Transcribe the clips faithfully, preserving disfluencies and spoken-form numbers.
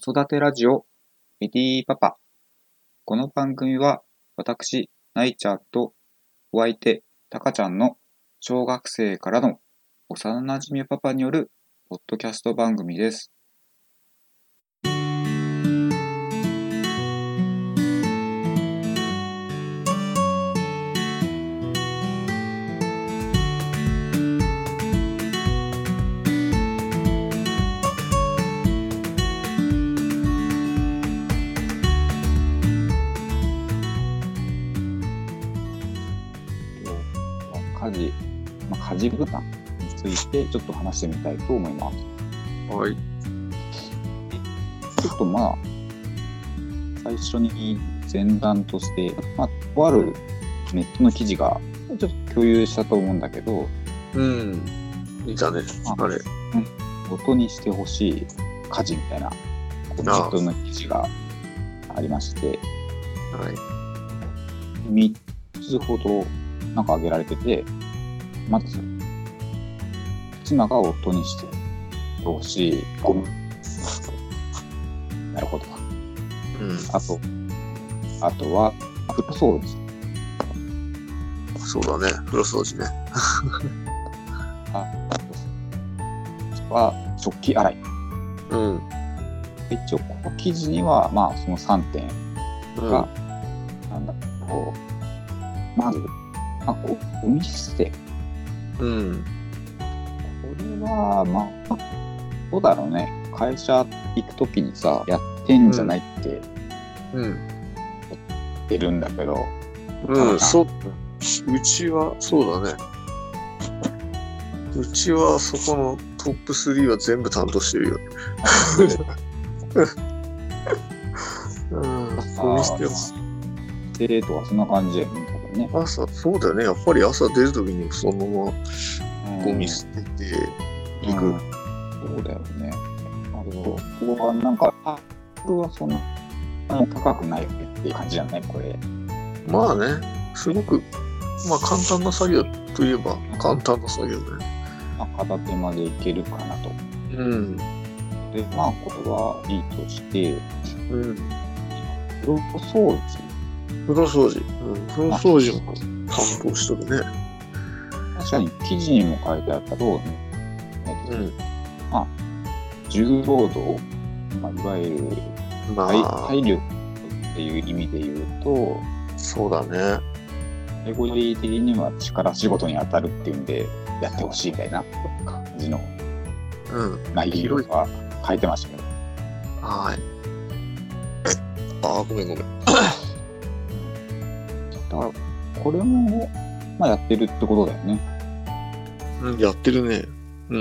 育てラジオエディパパ。この番組は私、ナイちゃんとお相手、タカちゃんの小学生からの幼なじみパパによるポッドキャスト番組です。家事、まあ、家事分担についてちょっと話してみたいと思います。 はい。 ちょっとまあ最初に前段として、まあ、とあるネットの記事がちょっと共有したと思うんだけど、 うん。見たね。あ, あれ。 音にしてほしい家事みたいなネットの記事がありまして、 はい。 みっつほどなんか挙げられてて、まず妻が夫にしてほしいゴム。なるほど。 うん。 あと、あとは風呂掃除。 そうだね。風呂掃除ね。 あとは食器洗い。 うん。 一応この記事にはまあそのさんてんが、うん、なんだろう。まずあ、ゴミ捨て。 うん。 これは、まあ、どうだろうね。会社行くときにさ、やってんじゃないって、 うん。 言ってるんだけど。 うん、そう。うちは、そうだね。うちはそこのトップスリーは全部担当してるよ。うん。ゴミ捨ては。 デートはそんな感じやね。ね、 朝、そうだよね。やっぱり朝出るときにそのままゴミ捨てて行く、 うんうん。そうだよね。あと、ここはなんか、ハードルはそんな高くないよねっていう感じじゃないこれ。 まあね、すごく、まあ簡単な作業といえば簡単な作業だね。 まあ、片手までいけるかなと。 うん。 で、まあこれはいいとして、 うん。 風呂掃除。 風呂掃除。うん。風呂掃除も担当しとるね。 確かに記事にも書いてあったと、 うん。 まあ、重労働、まあ、いわゆるまあ、 体力っていう意味で言うと、 そうだね。 カテゴリー的には力仕事に当たるっていうんで、やってほしいみたいな感じの内容が書いてましたけど。 はい。ああ、ごめんごめん。 だからこれも、まあ、やってるってことだよね。 うん、やってるね。うん。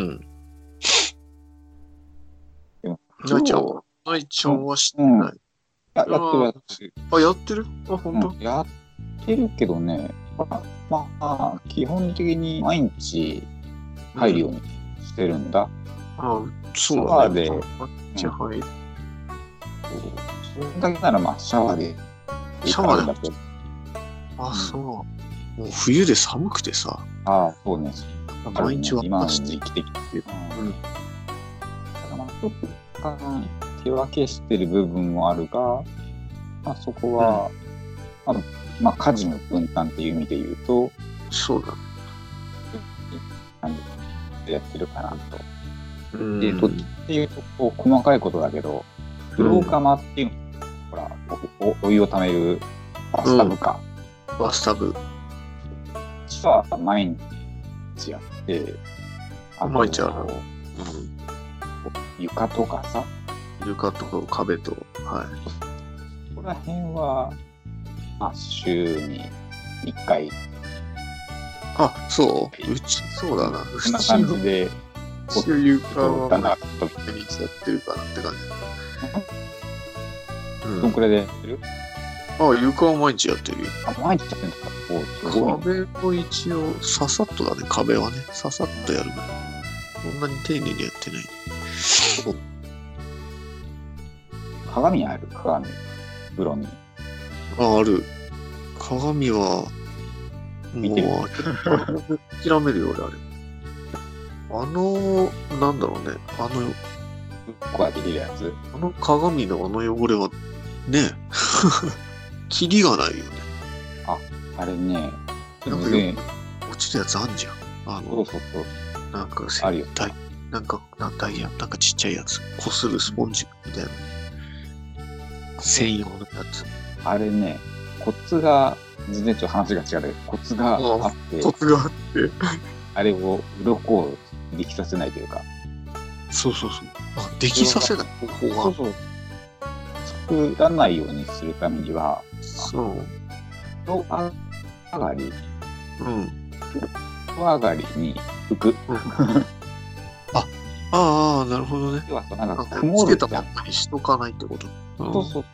ナイちゃんはナイちゃんは知ってない。うん、 や, やってるやってる。 あ、やってるあ、ほんと、 うん、やってるけどね、まあ、まあ、基本的に毎日入るようにしてるんだ。 うん、あ、そうだね。シャワーで。毎日入る。 それだけなら、まあ、シャワーで。 シャワーで。あ、そう。もう冬で寒くてさ。 ああ、そうね。 毎日は今の時期的っていうか。うん。だからまあ、ちょっと手分けしてる部分もあるが、まあ、そこは、うん、まあ、まあ、家事の分担っていう意味で言うと、 そうだ。 感じでやってるかなと。 うん、 で、どっちっていうと、こう細かいことだけど、風呂釜っていう、うん、ほらお、お湯をためるバスタブか。 うん、バスタブ。 実は毎日やって、 あと毎日ある、うん。 床とかさ。 床と壁と、はい。 ここら辺は、まあ、週にいっかい。 あ、そううち、そうだな。 そんな感じで、 うちの床は毎日やってるかなって感じ。うん。どんくらいでやってる？ あ、床は毎日やってるよ。 あ、毎日やってるんですか？お、すごい。 壁も一応、ささっとだね、壁はね。ささっとやるの。そんなに丁寧にやってない。 鏡ある？鏡。風呂に。 あ、ある。鏡は、もう、諦めるよ、俺、あれ。あの、なんだろうね。あの、 こができるやつ。 あの鏡のあの汚れは、ね、キリがないよね。 あれね、 なんか全よく落ちるやつあんじゃん。あの、 そうそうそう。 なんかあるよダイなんか、なダイヤ、なんかちっちゃいやつ。こするスポンジみたいな。専用のやつ。 あれね、コツが、全然ちょっと話が違うけど、コツがあって、 コツがあって。 あれを鱗をできさせないというか。 そうそうそう。あ、できさせない方法が。 そうそう。作らないようにするためには、 そう。 風呂上がり、 うん。 風呂上がりに拭く。 あああ、なるほどね。 要はそうなんかつ曇けたるじゃん。 まんまにしとかないってこと。うん、 そうそうそう。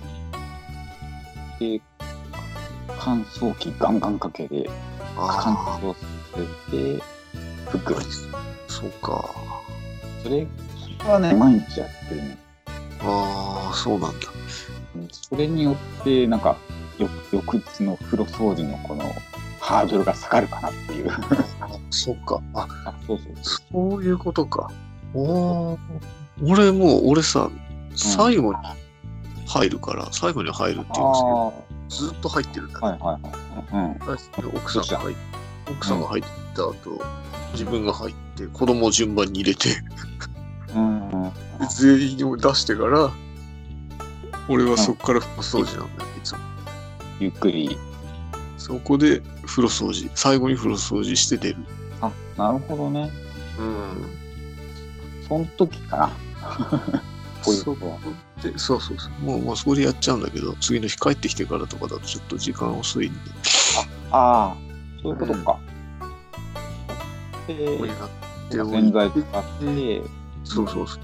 で、乾燥機ガンガンかけて、乾あ燥させて、拭く。 そうか。 それ、それはね、毎日やってるね。 ああ、そうなんだ。 それによって、なんか、よ翌日の風呂掃除のこのハードルが下がるかなっていう。 そっか。あ、 あ、そうそうそそういうことか。おー俺もう、俺さ、最後に入るから、最後に入るっていうんですけど、ずっと入ってるんだね。 はいはいはい。うん。 奥さんが入って、奥さんが入った後、自分が入って、子供を順番に入れて、 うんうん、 全員を出してから、俺はそこから風呂掃除なんだよ、いつも。 ゆっくり。 そこで風呂掃除、最後に風呂掃除して出る。 あ、なるほどね。 うん。 その時かな。こういうそことは。 でそうそうそう。もう、もうそこでやっちゃうんだけど、次の日帰ってきてからとかだとちょっと時間遅いんで。 ああ、そういうことか。 こで、 うやって洗剤使って、 そうそうそう。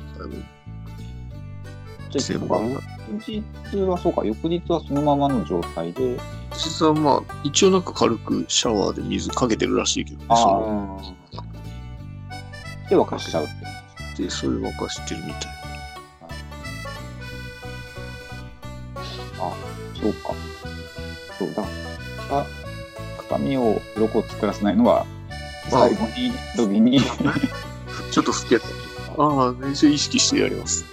じゃあ、 全部翌日はそうか、翌日はそのままの状態で、 実はまあ、一応なんか軽くシャワーで水かけてるらしいけどね。 あそあ、で沸かしちゃうって。 れで、それ沸かしてるみたい。 あ、そうか。そうだ。あ、鏡を鱗を作らせないのは、最後に時にちょっと老けた。ああ、めっちゃ意識してやります。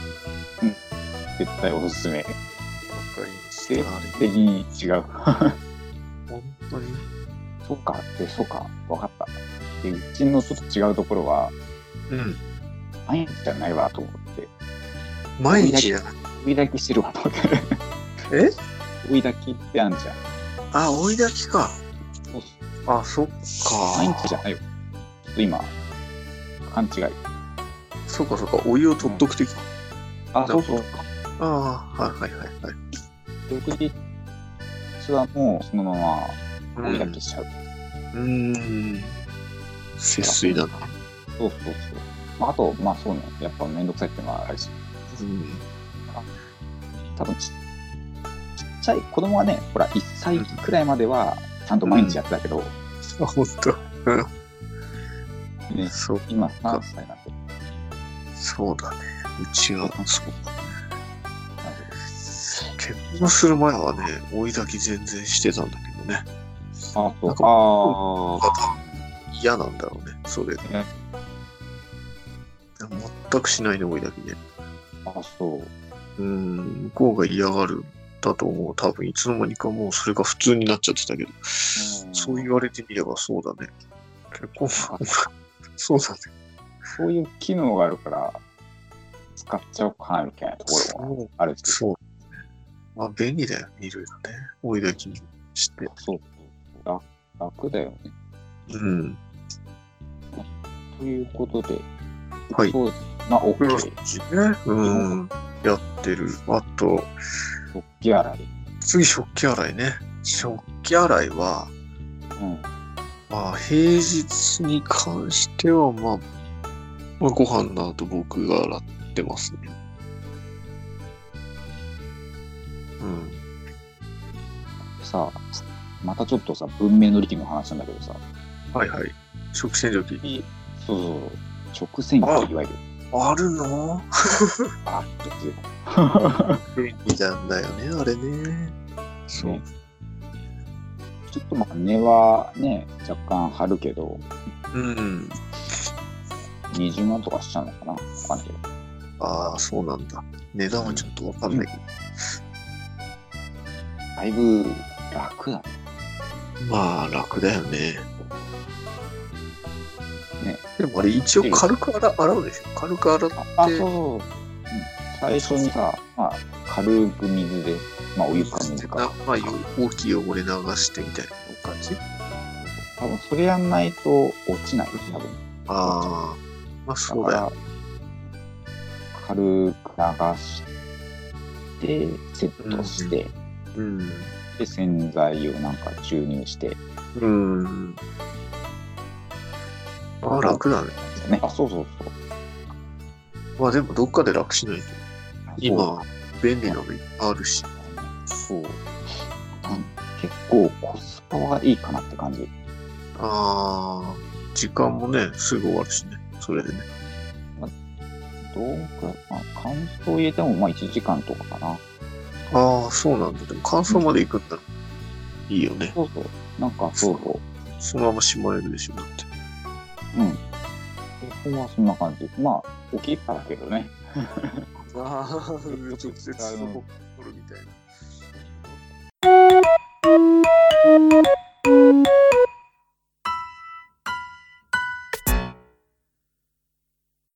絶対おすすめ。 わかりまし定た。あれ的に違う。 本当に。 そうか、で、そうか、わかった。で、うちのちょっと違うところは、 うん。 毎日じゃないわと思って、 毎日じゃない。 追い炊きしてるわと思って。 え追い炊きってあんじゃん。 あ、追い炊きか。 そうあ、そっか。 毎日じゃないよ。ちょっと今、勘違い。 そうかそうか。お湯を取っとく的。 あ、そうそう。 ああ、はいはいはいはい。 翌日はもうそのまま追い炊きしちゃう。 うーん。節水だな。 そうそうそう。まあ、あと、まあそうね、やっぱめんどくさいっていうのはあるし。 うん。 多分ち、ちっちゃい子供はね、ほら、いっさいくらいまではちゃんと毎日やってたけど、 あ、ほんと。うん。 ね、 そう、 今さんさいなんで。 そうだね。うちは、そうだね。結婚する前はね、追い炊き全然してたんだけどね。 あ、そうなんかあ嫌なんだろうね、それ。 あ、 全くしないね、追い炊きね。 あ、そう。 うーん、向こうが嫌がるんだと思う。多分いつの間にかもうそれが普通になっちゃってたけど、そう言われてみればそうだね。結婚、そうだね。 そういう機能があるから、使っちゃおうかなみたいなところもあるし。 そう。まあ便利だよね、いろいろね。追い炊きして。 そう。楽、楽だよね。 うん。 ということで、 はい。 そうまあ、OK。 ね。うん。やってる。あと、 食器洗い。 次、食器洗いね。食器洗いは、 うん。 まあ、平日に関しては、まあ、まあ、ご飯の後僕が洗ってますね。うん。 さあ、またちょっとさ、文明の利器の話なんだけどさ。 はいはい。食洗浄機。 そうそう。食洗機、いわゆる。 あるのあっていう。 便利なんだよね、あれね。そう。 ね、ちょっとまあ値はね、若干張るけど、 うん。 にじゅうまんとかしちゃうのかなわかんないけど。 ああ、そうなんだ。値段はちょっとわかんないけど。 だいぶ楽だね。 まあ、楽だよね。 ね。 でもあれ、一応軽く洗洗うでしょ。軽く洗って。 あ、そうそうそう。うん、最初にさ、まあ、軽く水で、まあ、お湯か水か。 まあ、大きい汚れ流してみたいな感じ。 多分それやんないと落ちない、多分。 ああ、まあそうだよ。 軽く流して、セットして、 うん、 で、洗剤をなんか注入して。 うん。ああ、楽だね。 ね。あ、そうそうそう。 まあでもどっかで楽しないと。今、便利なのいっぱいあるし。 そう。結構コスパはいいかなって感じ。 ああ、時間もね、すぐ終わるしね。それでね。 まあ、どうか、まあ、乾燥入れてもまあいちじかんとかかな。 ああ、そうなんだ。でも乾燥まで行くんだ。いいよね。 そうそう。なんかそうそう。 そのまましまえるでしょ、だって。 うん。基本はそんな感じ。まあ、大きいからだけどね。 ああ、直接そこ取るみたいな。